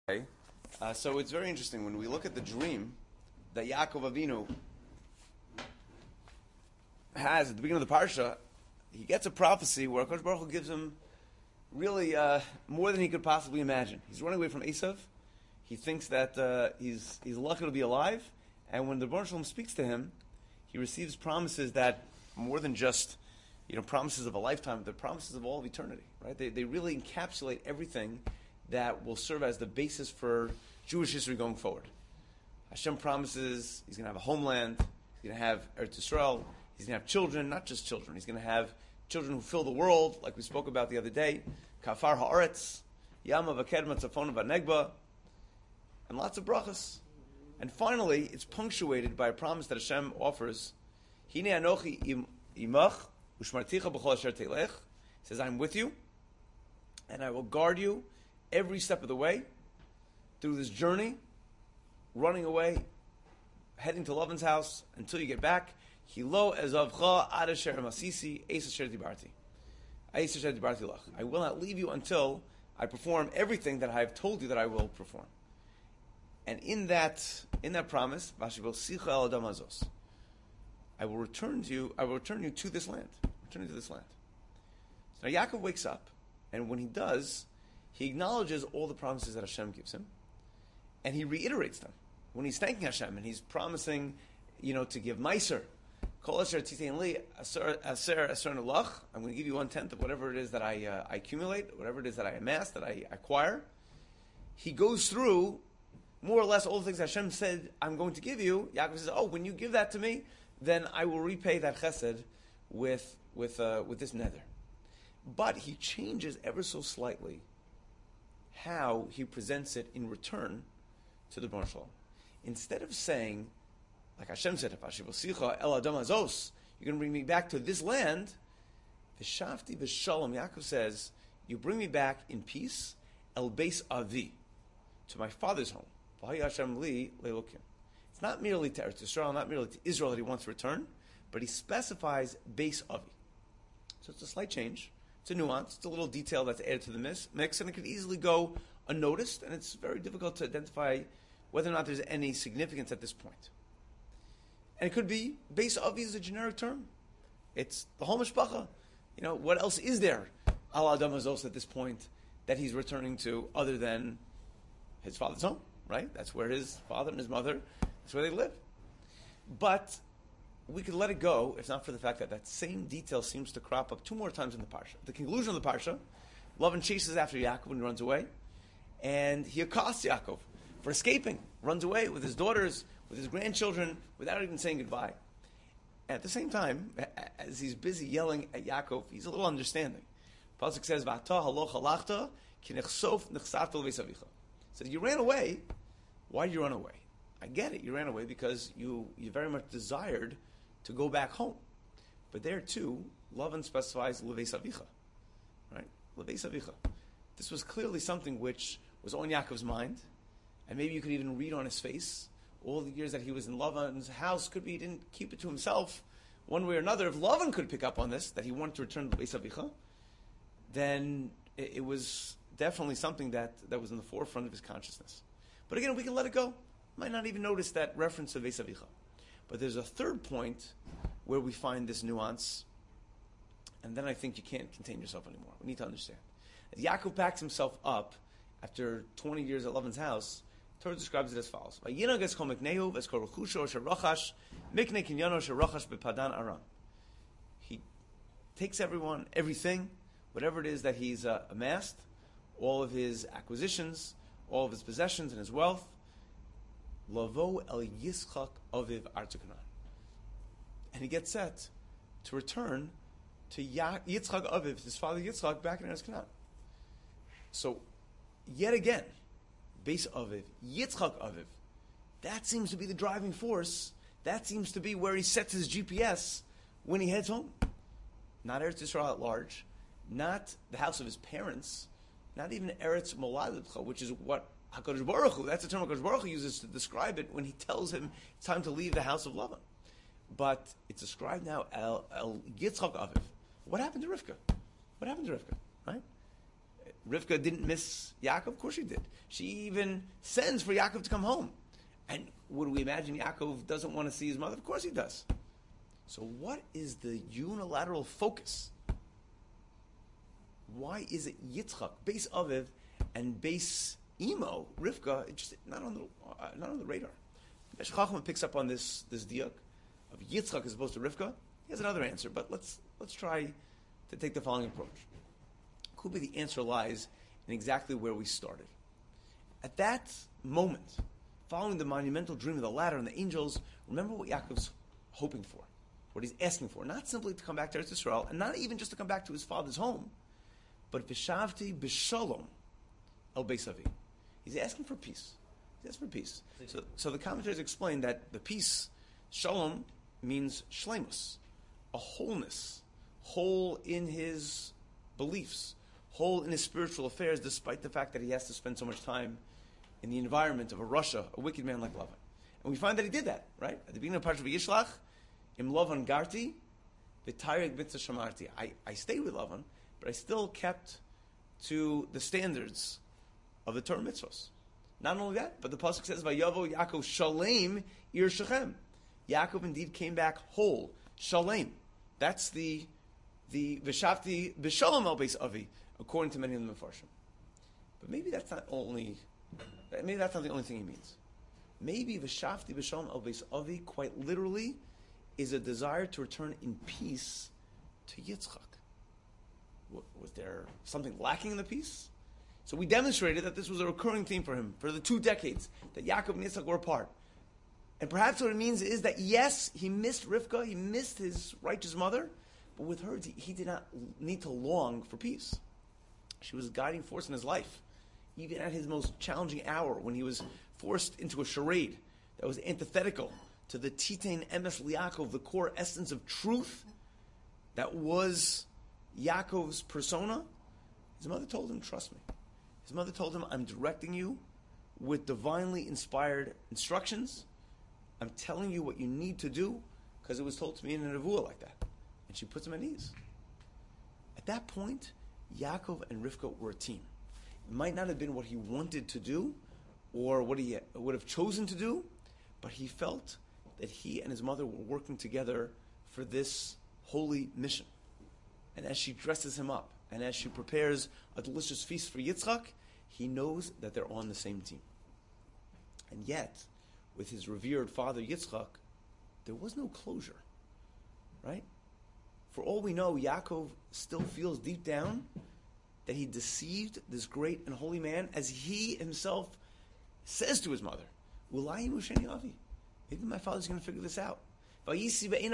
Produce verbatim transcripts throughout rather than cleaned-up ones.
Okay. Uh, so it's very interesting when we look at the dream that Yaakov Avinu has at the beginning of the parsha. He gets a prophecy where HaKadosh Baruch Hu gives him really uh, more than he could possibly imagine. He's running away from Esav. He thinks that uh, he's he's lucky to be alive, and when the Baruch Shalom speaks to him, he receives promises that more than just you know promises of a lifetime, they're promises of all of eternity. Right? They they really encapsulate everything that will serve as the basis for Jewish history going forward. Hashem promises He's going to have a homeland. He's going to have Eretz Yisrael. He's going to have children, not just children. He's going to have children who fill the world, like we spoke about the other day. Kafar haaretz, Yama v'kedma tzafona v'negba, and lots of brachas. And finally, it's punctuated by a promise that Hashem offers. Hine anochi imach u'shmarticha b'chol asher telech. He says, I'm with you, and I will guard you every step of the way through this journey, running away, heading to Lavan's house until you get back. Hilo ezavcha ad asher masisi eis asher dibarti. Eis asher dibarti lach. I will not leave you until I perform everything that I have told you that I will perform. And in that, in that promise, Vashivel sicha el adam hazos, I will return to you. I will return you to this land. Return you to this land. So now Yaakov wakes up, and when he does, he acknowledges all the promises that Hashem gives him, and he reiterates them. When he's thanking Hashem and he's promising, you know, to give Meiser, Kol asher titein li aser aser aser nulach, I'm going to give you one tenth of whatever it is that I, uh, I accumulate, whatever it is that I amass, that I acquire. He goes through more or less all the things Hashem said I'm going to give you. Yaakov says, "Oh, when you give that to me, then I will repay that chesed with with uh, with this nether." But he changes ever so slightly how he presents it in return to the Baruch Shalom. Instead of saying, like Hashem said, El Adam Hazos, you're going to bring me back to this land, V'shavti v'shalom, Yaakov says, you bring me back in peace, El Beis Avi, to my father's home. V'hay Hashem li le'elokim. It's not merely to Eretz Yisrael, not merely to Israel that he wants to return, but he specifies Beis Avi. So it's a slight change. It's a nuance. It's a little detail that's added to the mix, and it could easily go unnoticed, and it's very difficult to identify whether or not there's any significance at this point. And it could be, Beis Avi is a generic term. It's the whole mishpacha. You know, what else is there, al Adam Hazos, at this point, that he's returning to other than his father's home, right? That's where his father and his mother, that's where they live. But we could let it go, if not for the fact that that same detail seems to crop up two more times in the parsha. At the conclusion of the parsha, Lavan chases after Yaakov when he runs away, and he accosts Yaakov for escaping, runs away with his daughters, with his grandchildren, without even saying goodbye. And at the same time, as he's busy yelling at Yaakov, he's a little understanding. Pasuk says, "V'ata haloch halachta ki nechsof nechsavta l'beis avicha." So you ran away. Why did you run away? I get it. You ran away because you, you very much desired to go back home. But there too, Lavan specifies Leveis Avicha. Right? Leveis Avicha. This was clearly something which was on Yaakov's mind, and maybe you could even read on his face. All the years that he was in Lavan's house, could be he didn't keep it to himself. One way or another, if Lavan could pick up on this, that he wanted to return to Leveis Avicha, then it, it was definitely something that, that was in the forefront of his consciousness. But again, we can let it go. Might not even notice that reference to Leveis Avicha. But there's a third point where we find this nuance, and then I think you can't contain yourself anymore. We need to understand. As Yaakov packs himself up after twenty years at Lavan's house, Torah describes it as follows: He takes everyone, everything, whatever it is that he's uh, amassed, all of his acquisitions, all of his possessions and his wealth, Lavo el Yitzchak Aviv Arta Canaan. And he gets set to return to Ya- Yitzchak Aviv, his father Yitzchak, back in Eretz Canaan. So, yet again, Beis Aviv, Yitzchak Aviv, that seems to be the driving force. That seems to be where he sets his G P S when he heads home. Not Eretz Yisrael at large, not the house of his parents, not even Eretz Moladetcha, which is what HaKadosh Baruch Hu, that's the term HaKadosh Baruch Hu uses to describe it when he tells him it's time to leave the house of Lavan. But it's described now, El, El Yitzchak Aviv. What happened to Rivka? What happened to Rivka? Right? Rivka didn't miss Yaakov? Of course she did. She even sends for Yaakov to come home. And would we imagine Yaakov doesn't want to see his mother? Of course he does. So what is the unilateral focus? Why is it Yitzchak, base Aviv, and base Imo, Rivka, it's just not on the uh, not on the radar? Meshech Chochmah picks up on this this diak of Yitzchak as opposed to Rivka. He has another answer, but let's let's try to take the following approach. Could be the answer lies in exactly where we started. At that moment, following the monumental dream of the ladder and the angels, remember what Yaakov's hoping for, what he's asking for. Not simply to come back to Eretz Yisrael, and not even just to come back to his father's home, but Vishavti B'Shalom El Beis Avi. He's asking for peace. He's asking for peace. So, so the commentators explain that the peace, Shalom, means shlemus, a wholeness, whole in his beliefs, whole in his spiritual affairs, despite the fact that he has to spend so much time in the environment of a Russia, a wicked man like Lavan. And we find that he did that, right? At the beginning of Parshat Vayishlach, Im Lavan Garti, V'Tayeg Mitzvah Shamarti. I, I stayed with Lavan, but I still kept to the standards of the Torah mitzvahs. Not only that, but the pasuk says, "Vayavo Yaakov Shalem Ir Shechem." Yaakov indeed came back whole, Shalem. That's the the V'Shavti B'Shalom El Beis Avi, according to many of the Mefarshim. But maybe that's not only. Maybe that's not the only thing he means. Maybe V'Shavti B'Shalom El Beis Avi, quite literally, is a desire to return in peace to Yitzchak. Was there something lacking in the peace? So we demonstrated that this was a recurring theme for him for the two decades that Yaakov and Yitzchak were apart. And perhaps what it means is that yes, he missed Rivka, he missed his righteous mother, but with her, he did not need to long for peace. She was a guiding force in his life, even at his most challenging hour when he was forced into a charade that was antithetical to the Titain Emes Liakov, the core essence of truth that was Yaakov's persona. His mother told him, trust me. His mother told him, I'm directing you with divinely inspired instructions. I'm telling you what you need to do, because it was told to me in a nevuah like that. And she puts him at ease. At that point, Yaakov and Rivka were a team. It might not have been what he wanted to do, or what he would have chosen to do, but he felt that he and his mother were working together for this holy mission. And as she dresses him up, and as she prepares a delicious feast for Yitzchak, he knows that they're on the same team. And yet, with his revered father Yitzchak, there was no closure, right? For all we know, Yaakov still feels deep down that he deceived this great and holy man, as he himself says to his mother, Ulayi Musheni Avi. Maybe my father's going to figure this out. He's going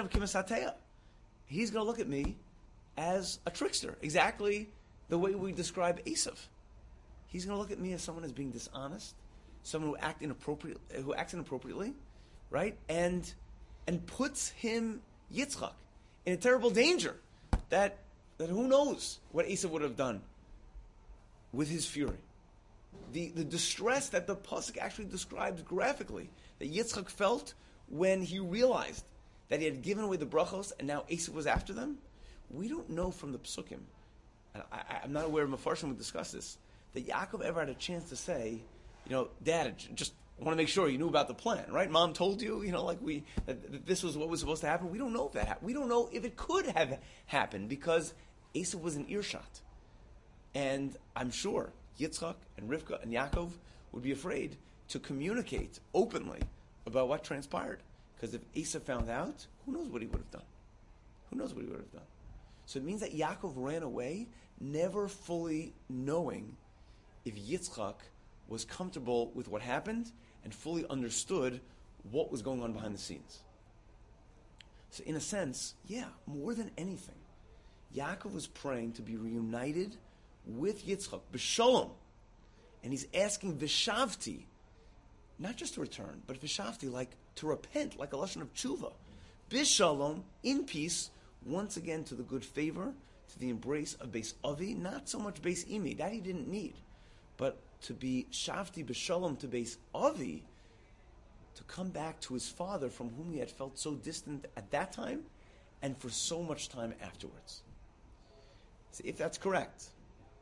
to look at me as a trickster, exactly the way we describe Esav. He's going to look at me as someone as being dishonest, someone who act inappropriate, who acts inappropriately, right? And and puts him, Yitzchak, in a terrible danger that that who knows what Esav would have done with his fury. The the distress that the pasuk actually describes graphically, that Yitzchak felt when he realized that he had given away the brachos and now Esav was after them. We don't know from the psukim, and I, I'm not aware of Mefarshim would discuss this, that Yaakov ever had a chance to say, you know, Dad, just want to make sure you knew about the plan, right? Mom told you, you know, like we that, that this was what was supposed to happen. We don't know if that happened. We don't know if it could have happened because Esav was in earshot, and I'm sure Yitzchak and Rivka and Yaakov would be afraid to communicate openly about what transpired, because if Esav found out, who knows what he would have done? Who knows what he would have done? So it means that Yaakov ran away, never fully knowing if Yitzchak was comfortable with what happened and fully understood what was going on behind the scenes. So in a sense, yeah, more than anything, Yaakov was praying to be reunited with Yitzchak, b'shalom. And he's asking Vishavti, not just to return, but Vishavti, like to repent, like a lesson of tshuva. B'shalom, in peace, once again to the good favor, to the embrace of Beis Avi, not so much Beis Imi, that he didn't need, but to be Shavti B'Shalom to Beis Avi, to come back to his father from whom he had felt so distant at that time, and for so much time afterwards. So if that's correct,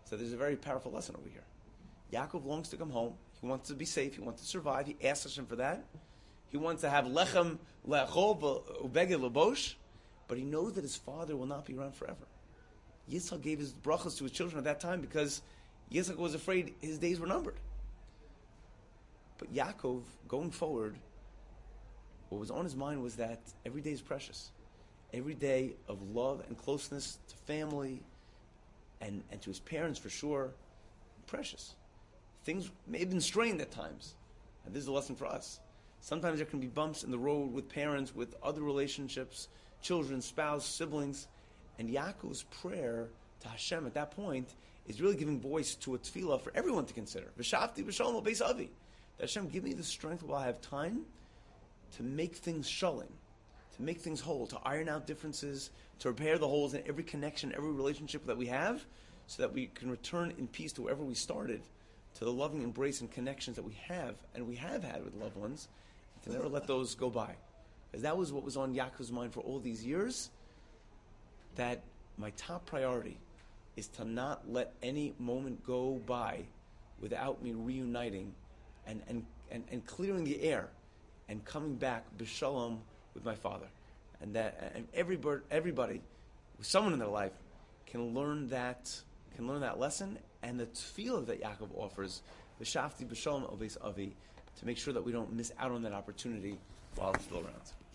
So there's a very powerful lesson over here. Yaakov longs to come home. He wants to be safe. He wants to survive. He asks Hashem for that. He wants to have lechem le'achol ubeged lebosh, but he knows that his father will not be around forever. Yitzchak gave his brachas to his children at that time because Yitzchak was afraid his days were numbered. But Yaakov, going forward, what was on his mind was that every day is precious. Every day of love and closeness to family and, and to his parents, for sure, precious. Things may have been strained at times. And this is a lesson for us. Sometimes there can be bumps in the road with parents, with other relationships, children, spouse, siblings. And Yaakov's prayer to Hashem at that point is really giving voice to a tefillah for everyone to consider. V'shavti b'shalom beis avi. That Hashem, give me the strength while I have time to make things shalom, to make things whole, to iron out differences, to repair the holes in every connection, every relationship that we have, so that we can return in peace to wherever we started, to the loving embrace and connections that we have, and we have had with loved ones, and to never let those go by. Because that was what was on Yaakov's mind for all these years, that my top priority is to not let any moment go by without me reuniting and, and, and, and clearing the air and coming back b'shalom with my father. And that and everybody, everybody, someone in their life can learn that can learn that lesson, and the tefillah that Yaakov offers, v'shavti b'shalom obeis avi, to make sure that we don't miss out on that opportunity while it's still around.